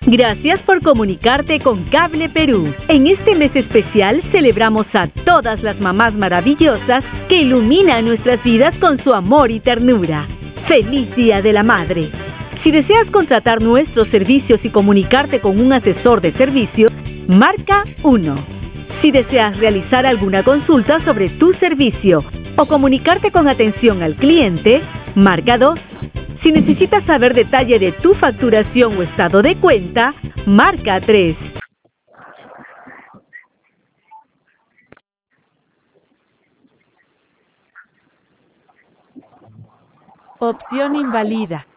Gracias por comunicarte con Cable Perú. En este mes especial celebramos a todas las mamás maravillosas que iluminan nuestras vidas con su amor y ternura. ¡Feliz Día de la Madre! Si deseas contratar nuestros servicios y comunicarte con un asesor de servicios, marca 1. Si deseas realizar alguna consulta sobre tu servicio o comunicarte con atención al cliente, marca 2. Si necesitas saber detalle de tu facturación o estado de cuenta, marca 3. Opción invalida.